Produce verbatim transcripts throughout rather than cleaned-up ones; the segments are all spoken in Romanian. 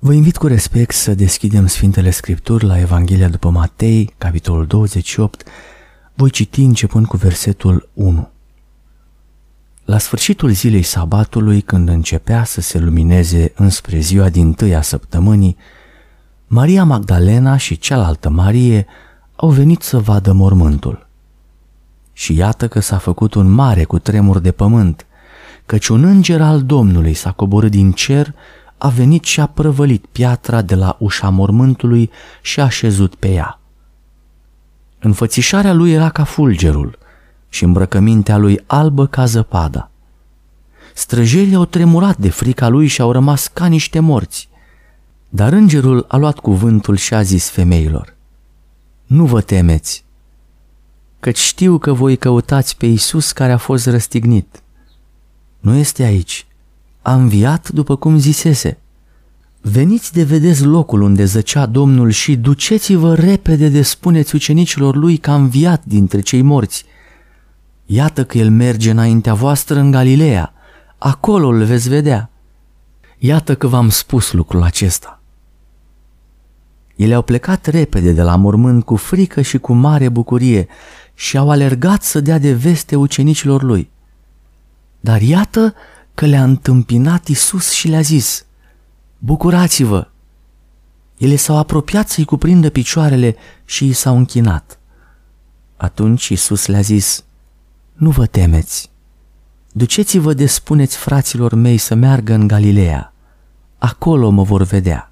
Vă invit cu respect să deschidem Sfintele Scripturi la Evanghelia după Matei, capitolul douăzeci și opt. Voi citi începând cu versetul unu. La sfârșitul zilei sabatului, când începea să se lumineze înspre ziua dintâi a săptămânii, Maria Magdalena și cealaltă Marie au venit să vadă mormântul. Și iată că s-a făcut un mare cutremur de pământ, căci un înger al Domnului s-a coborât din cer, a venit și a prăvălit piatra de la ușa mormântului și a șezut pe ea. Înfățișarea lui era ca fulgerul și îmbrăcămintea lui albă ca zăpada. Străjerii au tremurat de frica lui și au rămas ca niște morți. Dar îngerul a luat cuvântul și a zis femeilor: Nu vă temeți, căci știu că voi căutați pe Iisus care a fost răstignit. Nu este aici, a înviat după cum zisese. Veniți de vedeți locul unde zăcea Domnul și duceți-vă repede de spuneți ucenicilor lui că a înviat dintre cei morți. Iată că el merge înaintea voastră în Galileea, acolo îl veți vedea. Iată că v-am spus lucrul acesta. Ele au plecat repede de la mormânt cu frică și cu mare bucurie și au alergat să dea de veste ucenicilor lui. Dar iată că le-a întâmpinat Iisus și le-a zis: Bucurați-vă! Ele s-au apropiat să-i cuprindă picioarele și i s-au închinat. Atunci Iisus le-a zis: Nu vă temeți! Duceți-vă de spuneți fraților mei să meargă în Galileea, acolo mă vor vedea.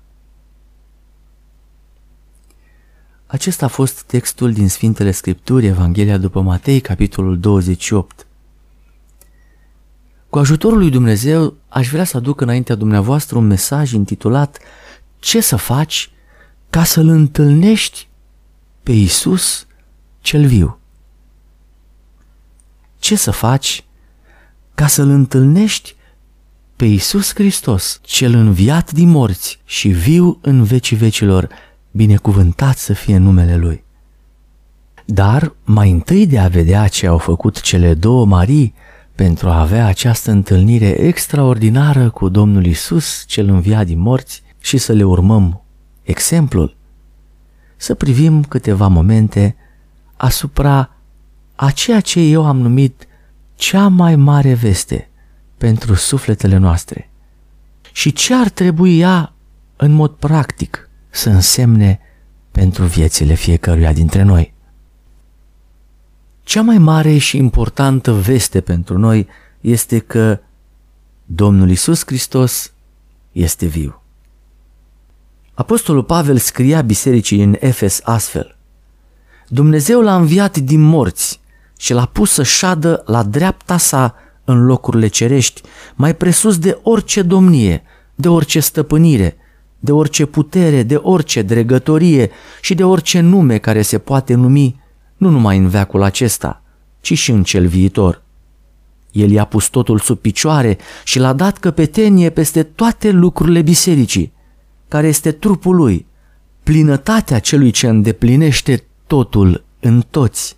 Acesta a fost textul din Sfintele Scripturi, Evanghelia după Matei, capitolul douăzeci și opt. Cu ajutorul lui Dumnezeu aș vrea să aduc înaintea dumneavoastră un mesaj intitulat Ce să faci ca să-L întâlnești pe Iisus cel viu? Ce să faci ca să-L întâlnești pe Iisus Hristos, cel înviat din morți și viu în vecii vecilor, binecuvântat să fie numele Lui. Dar mai întâi de a vedea ce au făcut cele două Marii pentru a avea această întâlnire extraordinară cu Domnul Iisus, cel înviat din morți, și să le urmăm exemplul, să privim câteva momente asupra a ceea ce eu am numit cea mai mare veste pentru sufletele noastre și ce ar trebui ea în mod practic să însemne pentru viețile fiecăruia dintre noi. Cea mai mare și importantă veste pentru noi este că Domnul Iisus Hristos este viu. Apostolul Pavel scria bisericii în Efes astfel: Dumnezeu l-a înviat din morți și l-a pus să șadă la dreapta sa în locurile cerești, mai presus de orice domnie, de orice stăpânire, de orice putere, de orice dregătorie și de orice nume care se poate numi, nu numai în veacul acesta, ci și în cel viitor. El i-a pus totul sub picioare și l-a dat căpetenie peste toate lucrurile bisericii, care este trupul lui, plinătatea celui ce îndeplinește totul în toți.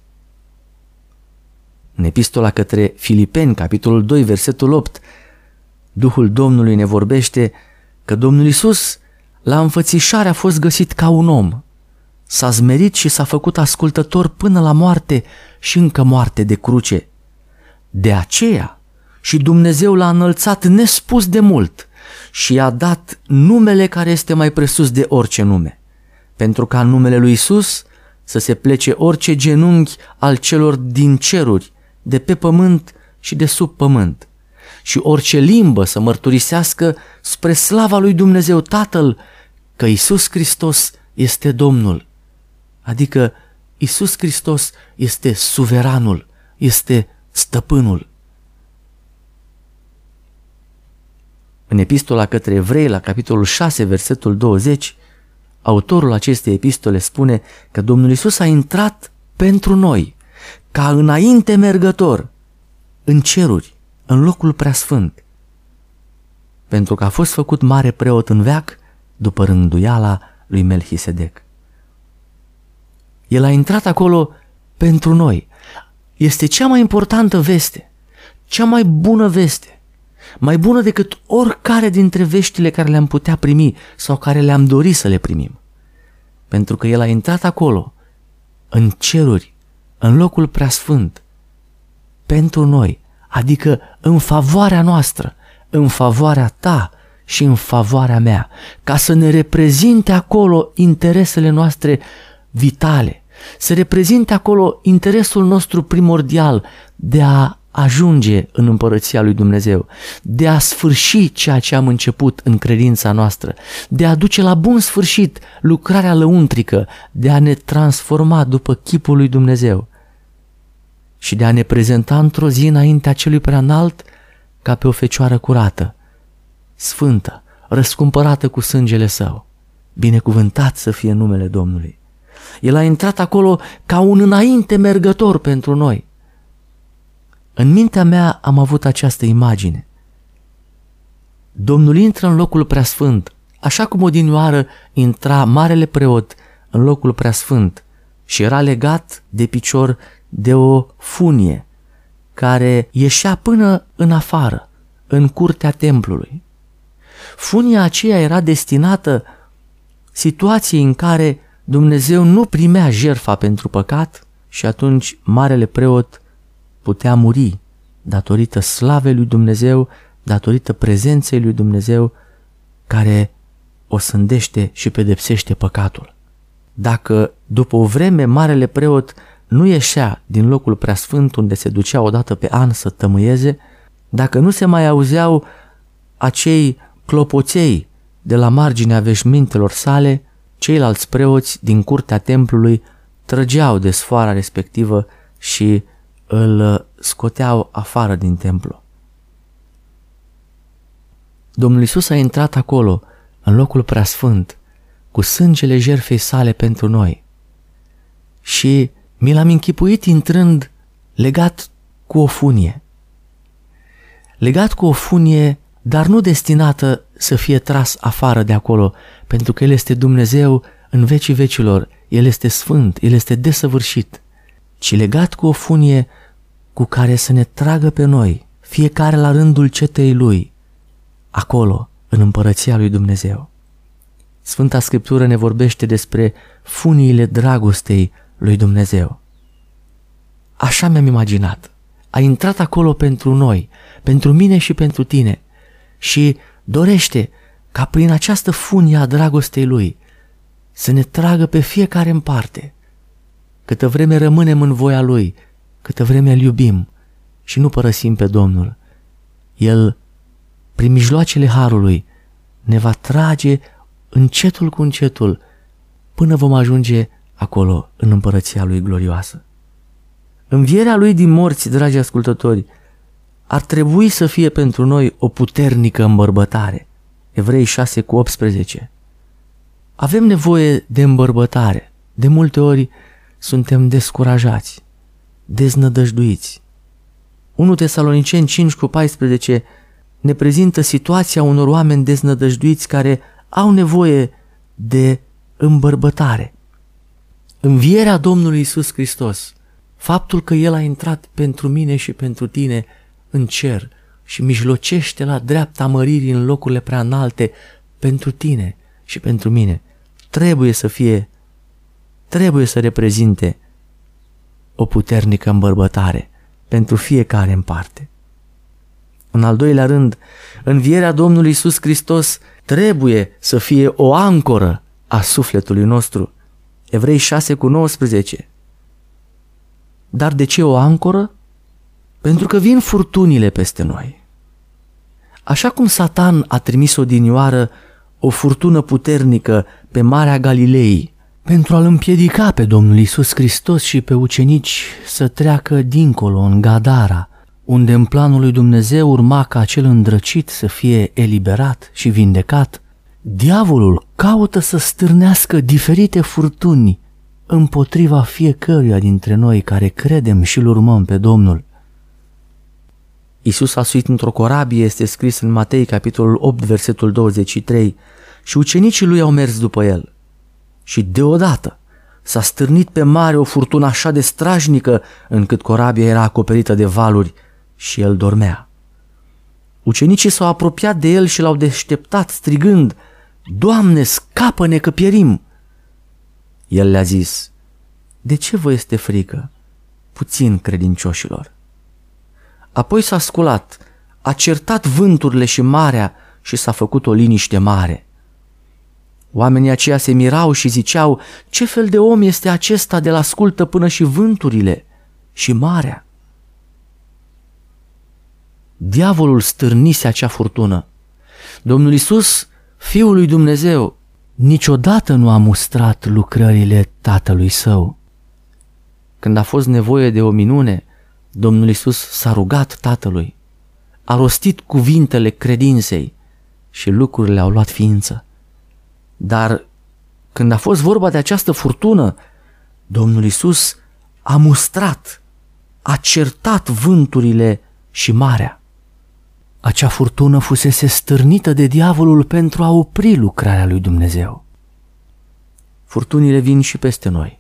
În epistola către Filipeni, capitolul doi, versetul opt, Duhul Domnului ne vorbește că Domnul Iisus la înfățișare a fost găsit ca un om, s-a smerit și s-a făcut ascultător până la moarte și încă moarte de cruce. De aceea și Dumnezeu l-a înălțat nespus de mult și i-a dat numele care este mai presus de orice nume, pentru ca în numele lui Iisus să se plece orice genunchi al celor din ceruri, de pe pământ și de sub pământ, și orice limbă să mărturisească spre slava lui Dumnezeu Tatăl că Iisus Hristos este Domnul, adică Iisus Hristos este suveranul, este stăpânul. În epistola către Evrei, la capitolul șase, versetul douăzeci, autorul acestei epistole spune că Domnul Iisus a intrat pentru noi, ca înainte mergător, în ceruri, în locul preasfânt, pentru că a fost făcut mare preot în veac după rânduiala lui Melchisedec. El a intrat acolo pentru noi. Este cea mai importantă veste, cea mai bună veste, mai bună decât oricare dintre veștile care le-am putea primi sau care le-am dorit să le primim. Pentru că El a intrat acolo, în ceruri, în locul preasfânt, pentru noi, adică în favoarea noastră, în favoarea ta și în favoarea mea, ca să ne reprezinte acolo interesele noastre vitale, să reprezinte acolo interesul nostru primordial de a ajunge în împărăția lui Dumnezeu, de a sfârși ceea ce am început în credința noastră, de a duce la bun sfârșit lucrarea lăuntrică, de a ne transforma după chipul lui Dumnezeu și de a ne prezenta într-o zi înaintea celui preanalt ca pe o fecioară curată, sfântă, răscumpărată cu sângele Său. Binecuvântat să fie numele Domnului. El a intrat acolo ca un înainte mergător pentru noi. În mintea mea am avut această imagine. Domnul intră în locul preasfânt, așa cum odinioară intra marele preot în locul preasfânt și era legat de picior de o funie care ieșea până în afară, în curtea templului. Funia aceea era destinată situației în care Dumnezeu nu primea jertfa pentru păcat și atunci marele preot putea muri datorită slavei lui Dumnezeu, datorită prezenței lui Dumnezeu care o sândește și pedepsește păcatul. Dacă după o vreme marele preot nu ieșea din locul preasfânt unde se ducea odată pe an să tămâieze, dacă nu se mai auzeau acei clopoței de la marginea veșmintelor sale, ceilalți preoți din curtea templului trăgeau de sfoara respectivă și îl scoteau afară din templu. Domnul Iisus a intrat acolo, în locul preasfânt, cu sângele jertfei sale pentru noi și mi l-am închipuit intrând legat cu o funie. Legat cu o funie, dar nu destinată să fie tras afară de acolo, pentru că El este Dumnezeu în vecii vecilor, El este sfânt, El este desăvârșit, ci legat cu o funie cu care să ne tragă pe noi, fiecare la rândul cetei Lui, acolo, în împărăția lui Dumnezeu. Sfânta Scriptură ne vorbește despre funiile dragostei lui Dumnezeu. Așa mi-am imaginat. A intrat acolo pentru noi, pentru mine și pentru tine și dorește ca prin această funie a dragostei Lui să ne tragă pe fiecare în parte. Câtă vreme rămânem în voia Lui, câtă vreme îl iubim și nu părăsim pe Domnul, El, prin mijloacele harului, ne va trage încetul cu încetul până vom ajunge acolo, în împărăția Lui glorioasă. Învierea Lui din morți, dragi ascultători, ar trebui să fie pentru noi o puternică îmbărbătare. Evrei șase cu optsprezece. Avem nevoie de îmbărbătare. De multe ori suntem descurajați, deznădăjduiți. unu Tesaloniceni cinci cu paisprezece ne prezintă situația unor oameni deznădăjduiți care au nevoie de îmbărbătare. Învierea Domnului Iisus Hristos, faptul că El a intrat pentru mine și pentru tine în cer și mijlocește la dreapta măririi în locurile prea înalte pentru tine și pentru mine, trebuie să fie, trebuie să reprezinte o puternică îmbărbătare pentru fiecare în parte. În al doilea rând, învierea Domnului Iisus Hristos trebuie să fie o ancoră a sufletului nostru. Evrei șase cu nouăsprezece. Dar de ce o ancoră? Pentru că vin furtunile peste noi. Așa cum Satan a trimis odinioară o furtună puternică pe Marea Galilei pentru a-L împiedica pe Domnul Iisus Hristos și pe ucenici să treacă dincolo în Gadara, unde în planul lui Dumnezeu urma ca acel îndrăcit să fie eliberat și vindecat, diavolul caută să stârnească diferite furtuni împotriva fiecăruia dintre noi care credem și îl urmăm pe Domnul. Iisus a suit într-o corabie, este scris în Matei, capitolul opt, versetul douăzeci și trei, și ucenicii lui au mers după el. Și deodată s-a stârnit pe mare o furtună așa de strajnică încât corabia era acoperită de valuri și el dormea. Ucenicii s-au apropiat de el și l-au deșteptat, strigând: Doamne, scapă-ne că pierim! El le-a zis: De ce vă este frică, puțin credincioșilor? Apoi s-a sculat, a certat vânturile și marea și s-a făcut o liniște mare. Oamenii aceia se mirau și ziceau: Ce fel de om este acesta de-l ascultă până și vânturile și marea? Diavolul stârnise acea furtună. Domnul Iisus, Fiul lui Dumnezeu, niciodată nu a mustrat lucrările Tatălui Său. Când a fost nevoie de o minune, Domnul Iisus s-a rugat Tatălui, a rostit cuvintele credinței și lucrurile au luat ființă. Dar când a fost vorba de această furtună, Domnul Iisus a mustrat, a certat vânturile și marea. Acea furtună fusese stârnită de diavolul pentru a opri lucrarea lui Dumnezeu. Furtunile vin și peste noi.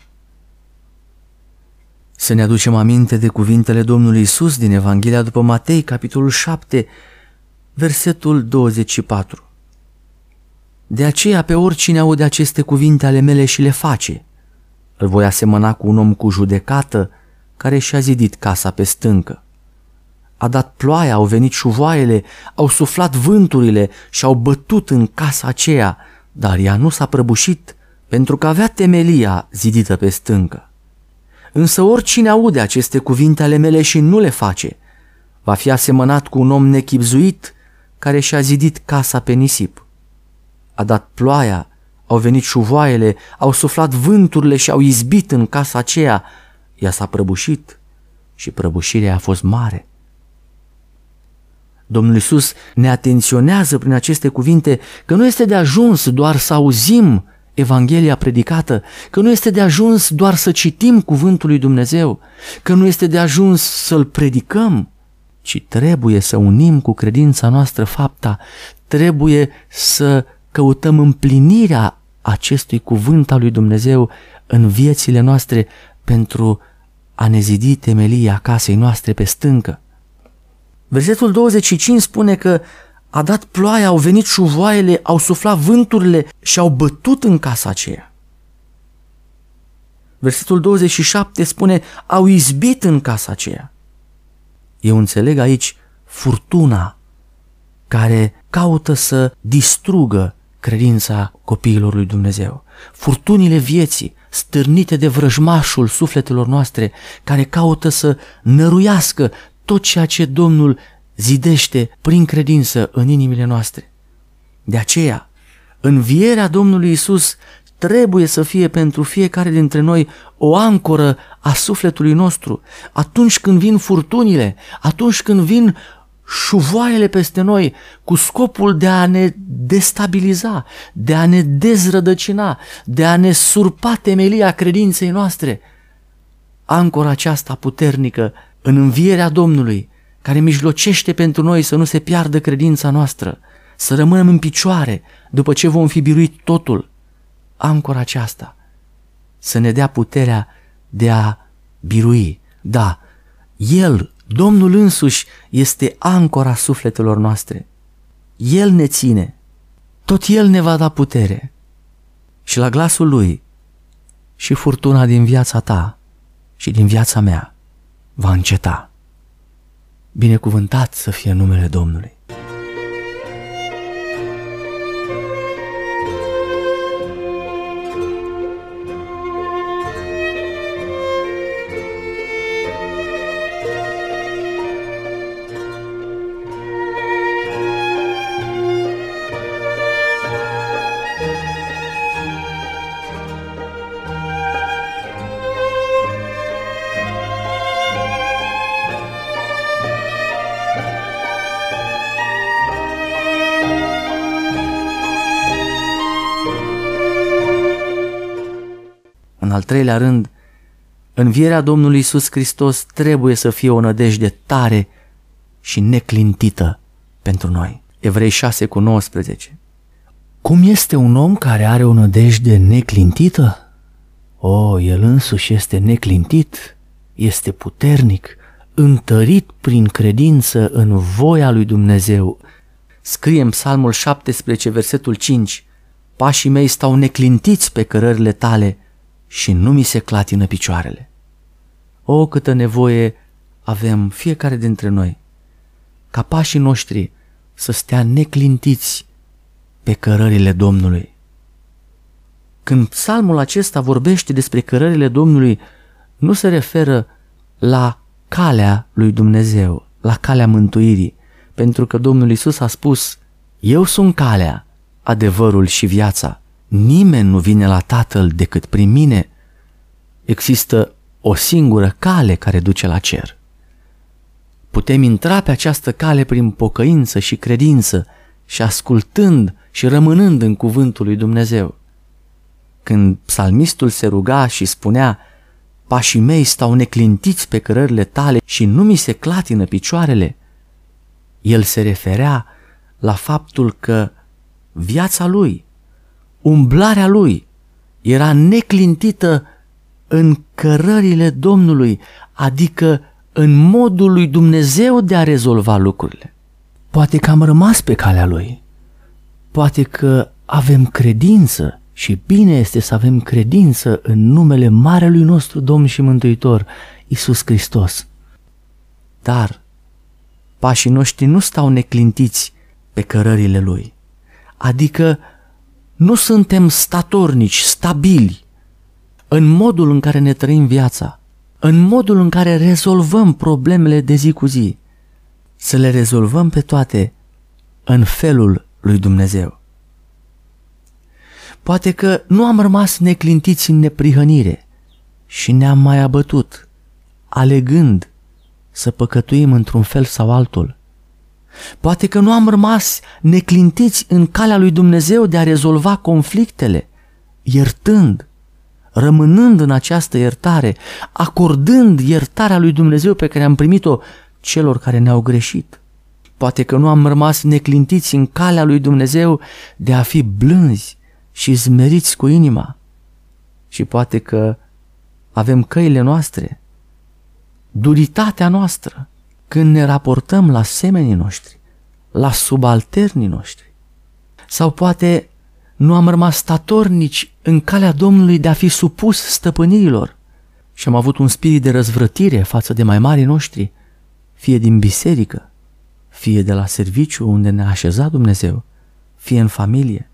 Să ne aducem aminte de cuvintele Domnului Iisus din Evanghelia după Matei, capitolul șapte, versetul douăzeci și patru. De aceea pe oricine aude aceste cuvinte ale mele și le face, îl voi asemăna cu un om cu judecată care și-a zidit casa pe stâncă. A dat ploaia, au venit șuvoaiele, au suflat vânturile și au bătut în casa aceea, dar ea nu s-a prăbușit, pentru că avea temelia zidită pe stâncă. Însă oricine aude aceste cuvinte ale mele și nu le face, va fi asemănat cu un om nechibzuit care și-a zidit casa pe nisip. A dat ploaia, au venit șuvoaiele, au suflat vânturile și au izbit în casa aceea, ea s-a prăbușit și prăbușirea a fost mare. Domnul Iisus ne atenționează prin aceste cuvinte că nu este de ajuns doar să auzim Evanghelia predicată, că nu este de ajuns doar să citim cuvântul lui Dumnezeu, că nu este de ajuns să-l predicăm, ci trebuie să unim cu credința noastră fapta, trebuie să căutăm împlinirea acestui cuvânt al lui Dumnezeu în viețile noastre pentru a ne zidi temelia casei noastre pe stâncă. Versetul douăzeci și cinci spune că a dat ploaia, au venit șuvoaiele, au suflat vânturile și au bătut în casa aceea. Versetul douăzeci și șapte spune: au izbit în casa aceea. Eu înțeleg aici furtuna care caută să distrugă credința copiilor lui Dumnezeu. Furtunile vieții, stârnite de vrăjmașul sufletelor noastre, care caută să năruiască tot ceea ce Domnul zidește prin credință în inimile noastre. De aceea, învierea Domnului Iisus trebuie să fie pentru fiecare dintre noi o ancoră a sufletului nostru. Atunci când vin furtunile, atunci când vin șuvoaiele peste noi cu scopul de a ne destabiliza, de a ne dezrădăcina, de a ne surpa temelia credinței noastre, ancora aceasta puternică în învierea Domnului, care mijlocește pentru noi să nu se piardă credința noastră, să rămânem în picioare după ce vom fi biruit totul, ancora aceasta să ne dea puterea de a birui. Da, El, Domnul însuși, este ancora sufletelor noastre. El ne ține, tot El ne va da putere și la glasul Lui și furtuna din viața ta și din viața mea va înceta. Binecuvântat să fie numele Domnului. În al treilea rând, învierea Domnului Iisus Hristos trebuie să fie o nădejde tare și neclintită pentru noi. Evrei șase cu nouăsprezece. Cum este un om care are o nădejde neclintită? O, el însuși este neclintit, este puternic, întărit prin credință în voia lui Dumnezeu. Scrie în Psalmul șaptesprezece, versetul cinci, pașii mei stau neclintiți pe cărările tale și nu mi se clatină picioarele. O, câtă nevoie avem fiecare dintre noi ca pașii noștri să stea neclintiți pe cărările Domnului. Când psalmul acesta vorbește despre cărările Domnului, nu se referă la calea lui Dumnezeu, la calea mântuirii, pentru că Domnul Iisus a spus: eu sunt calea, adevărul și viața. Nimeni nu vine la Tatăl decât prin mine. Există o singură cale care duce la cer. Putem intra pe această cale prin pocăință și credință și ascultând și rămânând în cuvântul lui Dumnezeu. Când psalmistul se ruga și spunea: pașii mei stau neclintiți pe cărările tale și nu mi se clatină picioarele, el se referea la faptul că viața lui, umblarea lui, era neclintită în cărările Domnului, adică în modul lui Dumnezeu de a rezolva lucrurile. Poate că am rămas pe calea lui, poate că avem credință și bine este să avem credință în numele Marelui nostru Domn și Mântuitor, Iisus Hristos. Dar pașii noștri nu stau neclintiți pe cărările Lui, adică nu suntem statornici, stabili în modul în care ne trăim viața, în modul în care rezolvăm problemele de zi cu zi, să le rezolvăm pe toate în felul lui Dumnezeu. Poate că nu am rămas neclintiți în neprihănire și ne-am mai abătut, alegând să păcătuim într-un fel sau altul. Poate că nu am rămas neclintiți în calea lui Dumnezeu de a rezolva conflictele, iertând, rămânând în această iertare, acordând iertarea lui Dumnezeu pe care am primit-o celor care ne-au greșit. Poate că nu am rămas neclintiți în calea lui Dumnezeu de a fi blânzi și zmeriți cu inima. Și poate că avem căile noastre, duritatea noastră, când ne raportăm la semenii noștri, la subalternii noștri. Sau poate nu am rămas statornici în calea Domnului de a fi supus stăpânirilor și am avut un spirit de răzvrătire față de mai marii noștri, fie din biserică, fie de la serviciu unde ne-a așezat Dumnezeu, fie în familie.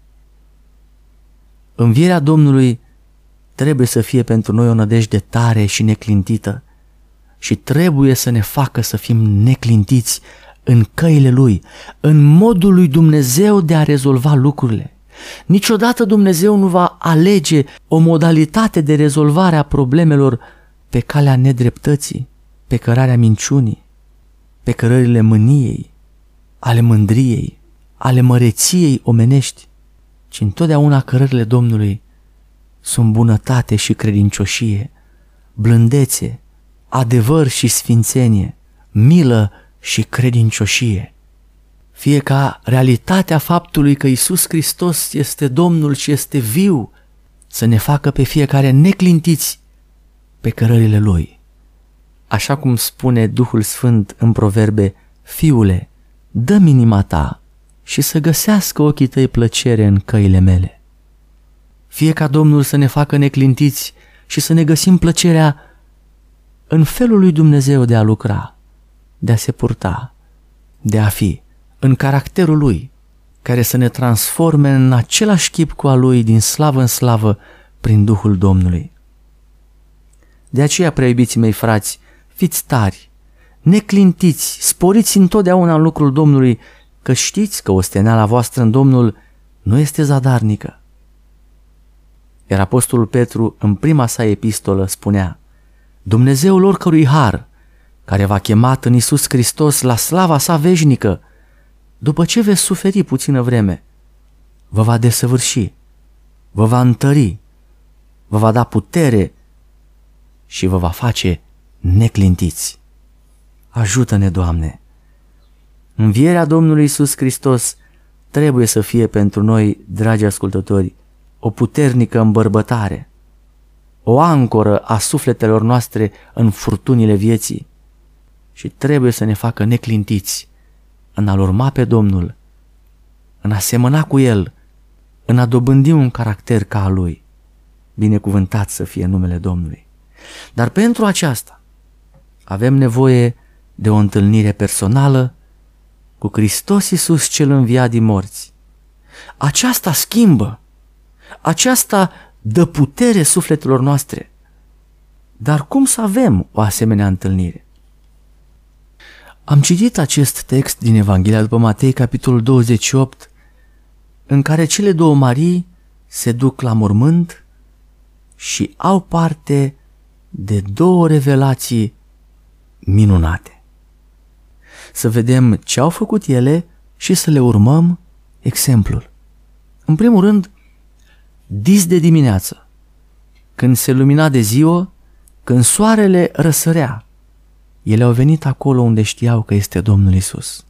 Învierea Domnului trebuie să fie pentru noi o nădejde tare și neclintită și trebuie să ne facă să fim neclintiți în căile Lui, în modul lui Dumnezeu de a rezolva lucrurile. Niciodată Dumnezeu nu va alege o modalitate de rezolvare a problemelor pe calea nedreptății, pe cărarea minciunii, pe cărările mâniei, ale mândriei, ale măreției omenești, ci întotdeauna cărările Domnului sunt bunătate și credincioșie, blândețe, adevăr și sfințenie, milă și credincioșie. Fie ca realitatea faptului că Iisus Hristos este Domnul și este viu să ne facă pe fiecare neclintiți pe cărările Lui. Așa cum spune Duhul Sfânt în Proverbe: Fiule, dă-mi inima ta și să găsească ochii tăi plăcere în căile mele. Fie ca Domnul să ne facă neclintiți și să ne găsim plăcerea în felul lui Dumnezeu de a lucra, de a se purta, de a fi, în caracterul Lui, care să ne transforme în același chip cu al Lui din slavă în slavă prin Duhul Domnului. De aceea, prea iubiții mei frați, fiți tari, neclintiți, sporiți întotdeauna în lucrul Domnului, că știți că osteneala voastră în Domnul nu este zadarnică. Iar apostolul Petru, în prima sa epistolă, spunea: Dumnezeul oricărui har, care v-a chemat în Iisus Hristos la slava sa veșnică, după ce veți suferi puțină vreme, vă va desăvârși, vă va întări, vă va da putere și vă va face neclintiți. Ajută-ne, Doamne! Învierea Domnului Iisus Hristos trebuie să fie pentru noi, dragi ascultători, o puternică îmbărbătare, o ancoră a sufletelor noastre în furtunile vieții. și trebuie să ne facă neclintiți în a-L urma pe Domnul, în a semăna cu El, în a dobândi un caracter ca al Lui. Binecuvântat să fie numele Domnului. Dar pentru aceasta avem nevoie de o întâlnire personală cu Hristos Iisus cel înviat din morți. Aceasta schimbă, aceasta dă putere sufletelor noastre. Dar cum să avem o asemenea întâlnire? Am citit acest text din Evanghelia după Matei, capitolul douăzeci și opt, în care cele două Marii se duc la mormânt și au parte de două revelații minunate. Să vedem ce au făcut ele și să le urmăm exemplul. În primul rând, dis de dimineață, când se lumina de ziua, când soarele răsărea, ele au venit acolo unde știau că este Domnul Iisus.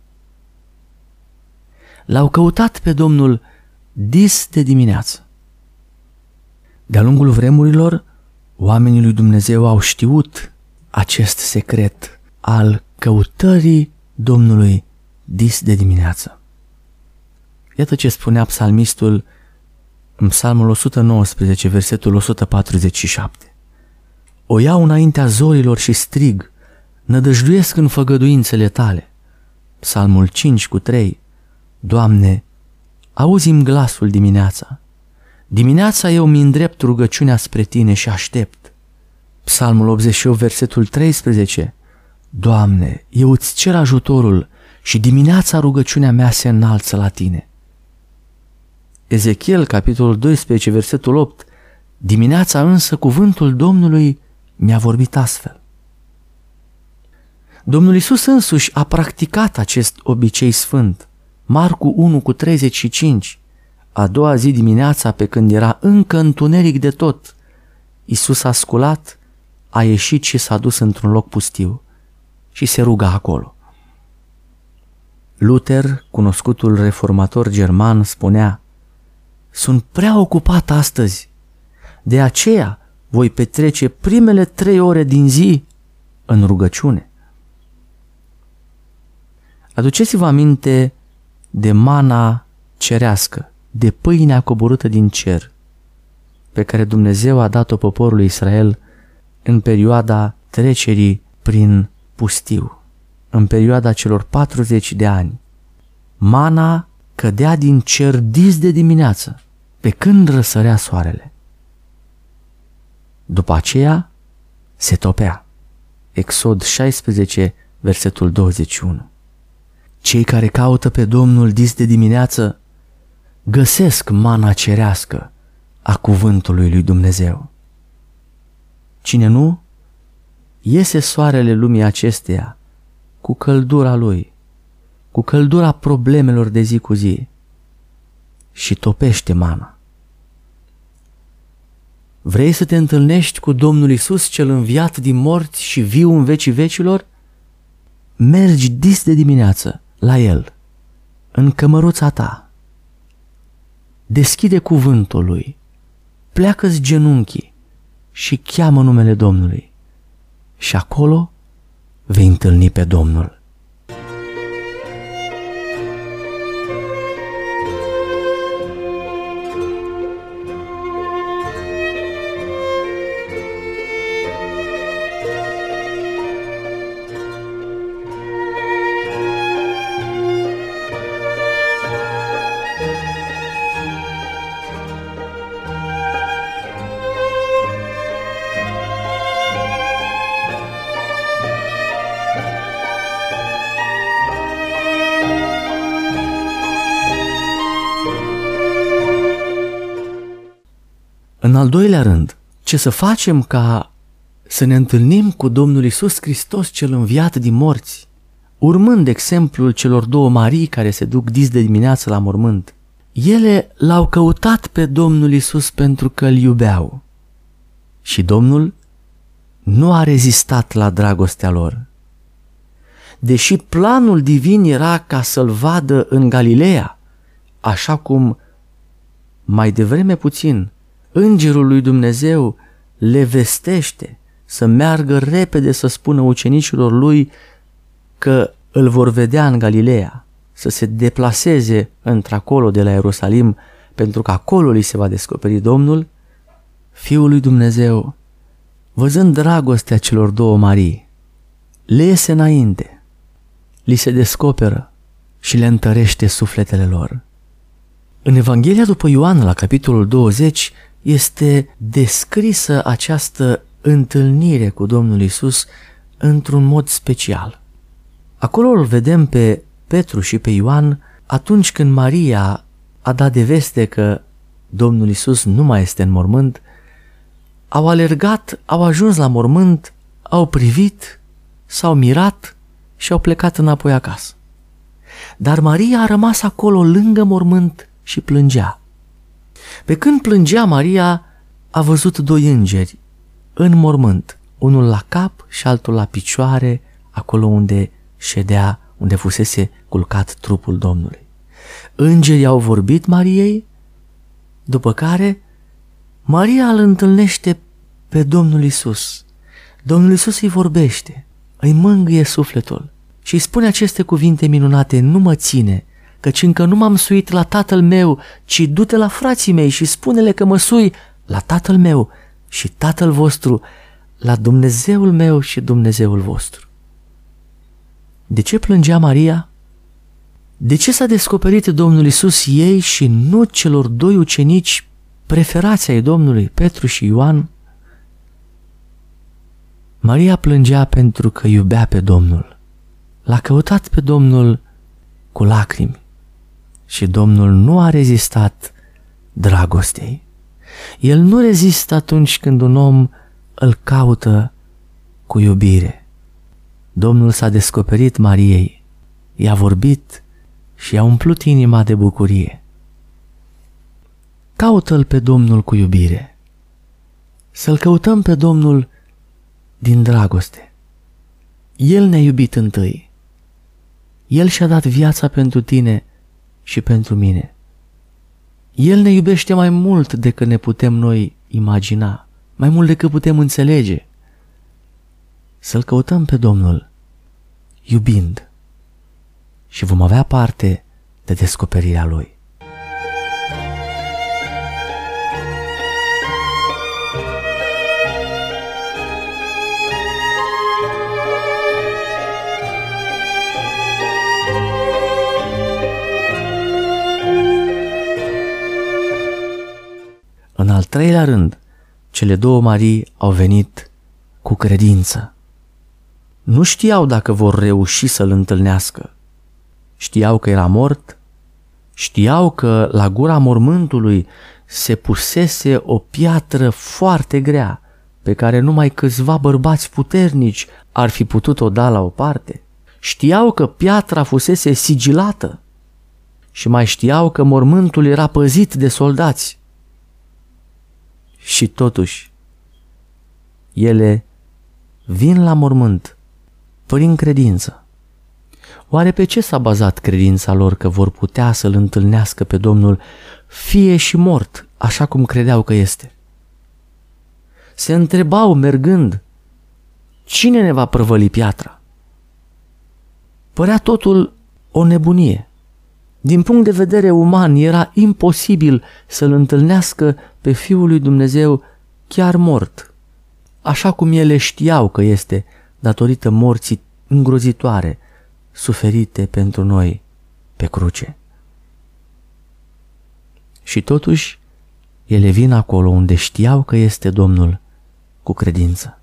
L-au căutat pe Domnul dis de dimineață. De-a lungul vremurilor, oamenii lui Dumnezeu au știut acest secret al căutării Domnului dis de dimineață. Iată ce spunea psalmistul în Psalmul o sută nouăsprezece, versetul o sută patruzeci și șapte. O iau înaintea zorilor și strig, nădăjduiesc în făgăduințele tale. Psalmul cinci cu trei. Doamne, auzi-mi glasul dimineața. Dimineața eu mi îndrept rugăciunea spre tine și aștept. Psalmul optzeci și opt, versetul treisprezece. Doamne, eu îți cer ajutorul și dimineața rugăciunea mea se înalță la tine. Ezechiel, capitolul doisprezece, versetul opt. Dimineața însă cuvântul Domnului mi-a vorbit astfel. Domnul Iisus însuși a practicat acest obicei sfânt. Marcu unu cu treizeci și cinci. A doua zi dimineața, pe când era încă întuneric de tot, Iisus a sculat, a ieșit și s-a dus într-un loc pustiu și se ruga acolo. Luther, cunoscutul reformator german, spunea: sunt prea ocupat astăzi, de aceea voi petrece primele trei ore din zi în rugăciune. Aduceți-vă aminte de mana cerească, de pâinea coborâtă din cer, pe care Dumnezeu a dat-o poporului Israel în perioada trecerii prin pustiu, în perioada celor patruzeci de ani. Mana cădea din cer dis de dimineață, pe când răsărea soarele. După aceea se topea. Exod șaisprezece, versetul douăzeci și unu. Cei care caută pe Domnul dis de dimineață găsesc mana cerească a cuvântului lui Dumnezeu. Cine nu, iese soarele lumii acesteia cu căldura lui, cu căldura problemelor de zi cu zi și topește mana. Vrei să te întâlnești cu Domnul Iisus cel înviat din morți și viu în vecii vecilor? Mergi dis de dimineață la El, în cămăruța ta. Deschide cuvântul Lui, pleacă-ți genunchii și cheamă numele Domnului. Și acolo vei întâlni pe Domnul. În al doilea rând, ce să facem ca să ne întâlnim cu Domnul Iisus Hristos cel înviat din morți, urmând exemplul celor două Marii care se duc dis de dimineață la mormânt. Ele l-au căutat pe Domnul Iisus pentru că îl iubeau și Domnul nu a rezistat la dragostea lor. Deși planul divin era ca să-l vadă în Galileea, așa cum mai devreme puțin Îngerul lui Dumnezeu le vestește să meargă repede să spună ucenicilor lui că îl vor vedea în Galileea, să se deplaseze într-acolo de la Ierusalim, pentru că acolo li se va descoperi Domnul, Fiul lui Dumnezeu, văzând dragostea celor două Marii, le iese înainte, li se descoperă și le întărește sufletele lor. În Evanghelia după Ioan, la capitolul douăzeci, este descrisă această întâlnire cu Domnul Iisus într-un mod special. Acolo îl vedem pe Petru și pe Ioan atunci când Maria a dat de veste că Domnul Iisus nu mai este în mormânt, au alergat, au ajuns la mormânt, au privit, s-au mirat și au plecat înapoi acasă. Dar Maria a rămas acolo lângă mormânt și plângea. Pe când plângea, Maria a văzut doi îngeri în mormânt, unul la cap și altul la picioare, acolo unde ședea, unde fusese culcat trupul Domnului. Îngerii au vorbit Mariei, după care Maria îl întâlnește pe Domnul Iisus. Domnul Iisus îi vorbește, îi mângâie sufletul și îi spune aceste cuvinte minunate: nu mă ține, căci încă nu m-am suit la tatăl meu, ci du-te la frații mei și spune-le că mă sui la tatăl meu și tatăl vostru, la Dumnezeul meu și Dumnezeul vostru. De ce plângea Maria? De ce s-a descoperit Domnul Iisus ei și nu celor doi ucenici preferați ai Domnului, Petru și Ioan? Maria plângea pentru că iubea pe Domnul. L-a căutat pe Domnul cu lacrimi și Domnul nu a rezistat dragostei. El nu rezistă atunci când un om îl caută cu iubire. Domnul s-a descoperit Mariei, i-a vorbit și i-a umplut inima de bucurie. Caută-L pe Domnul cu iubire. Să-L căutăm pe Domnul din dragoste. El ne-a iubit întâi. El și-a dat viața pentru tine și pentru mine. El ne iubește mai mult decât ne putem noi imagina, mai mult decât putem înțelege. Să-L căutăm pe Domnul iubind și vom avea parte de descoperirea Lui. În al treilea rând, cele două Marii au venit cu credință. Nu știau dacă vor reuși să-L întâlnească. Știau că era mort, știau că la gura mormântului se pusese o piatră foarte grea, pe care numai câțiva bărbați puternici ar fi putut-o da la o parte. Știau că piatra fusese sigilată și mai știau că mormântul era păzit de soldați. Și totuși, ele vin la mormânt prin credință. Oare pe ce s-a bazat credința lor că vor putea să-L întâlnească pe Domnul, fie și mort, așa cum credeau că este? Se întrebau mergând, cine ne va prăvăli piatra? Părea totul o nebunie. Din punct de vedere uman, era imposibil să-L întâlnească pe Fiul lui Dumnezeu chiar mort, așa cum ele știau că este, datorită morții îngrozitoare suferite pentru noi pe cruce. Și totuși, ele vin acolo unde știau că este Domnul cu credință.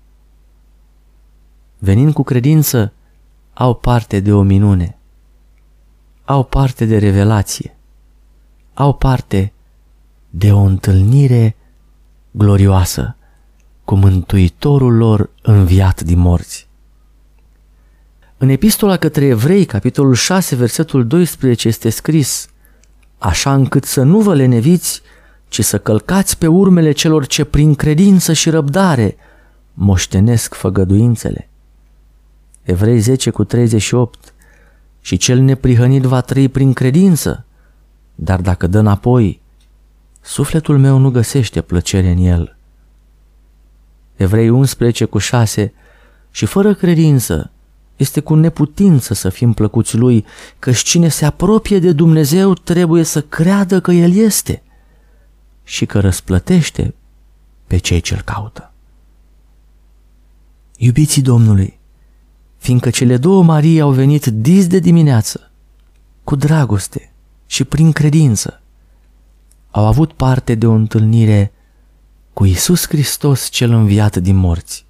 Venind cu credință, au parte de o minune, au parte de revelație, au parte de o întâlnire glorioasă cu Mântuitorul lor înviat din morți. În Epistola către Evrei, capitolul șase, versetul doisprezece, este scris: așa încât să nu vă leneviți, ci să călcați pe urmele celor ce prin credință și răbdare moștenesc făgăduințele. Evrei zece cu treizeci și opt: și cel neprihănit va trăi prin credință, dar dacă dă înapoi, sufletul meu nu găsește plăcere în el. Evrei unsprezece cu șase, și fără credință este cu neputință să fim plăcuți lui, căci cine se apropie de Dumnezeu trebuie să creadă că El este și că răsplătește pe cei ce-L caută. Iubiții Domnului, fiindcă cele două Marii au venit dis de dimineață, cu dragoste și prin credință, au avut parte de o întâlnire cu Iisus Hristos cel înviat din morți.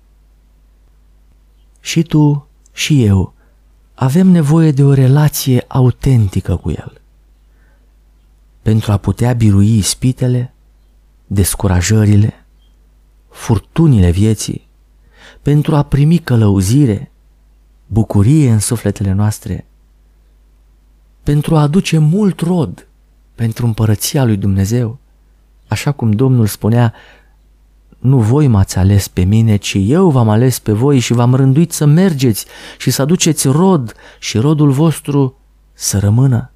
Și tu și eu avem nevoie de o relație autentică cu El. Pentru a putea birui ispitele, descurajările, furtunile vieții, pentru a primi călăuzire, bucurie în sufletele noastre, pentru a aduce mult rod pentru împărăția lui Dumnezeu, așa cum Domnul spunea, nu voi m-ați ales pe mine, ci eu v-am ales pe voi și v-am rânduit să mergeți și să aduceți rod și rodul vostru să rămână.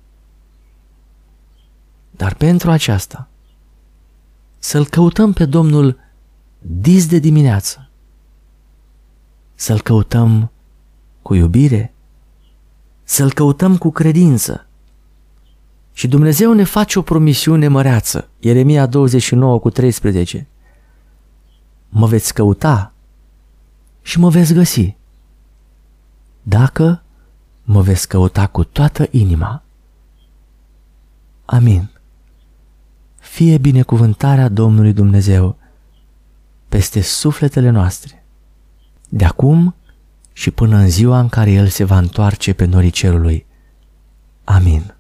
Dar pentru aceasta, să-L căutăm pe Domnul dis de dimineață, să-L căutăm cu iubire, să-L căutăm cu credință. Și Dumnezeu ne face o promisiune măreață, Ieremia douăzeci și nouă cu treisprezece. Mă veți căuta și mă veți găsi, dacă mă veți căuta cu toată inima. Amin. Fie binecuvântarea Domnului Dumnezeu peste sufletele noastre, de acum și până în ziua în care El se va întoarce pe norii cerului. Amin.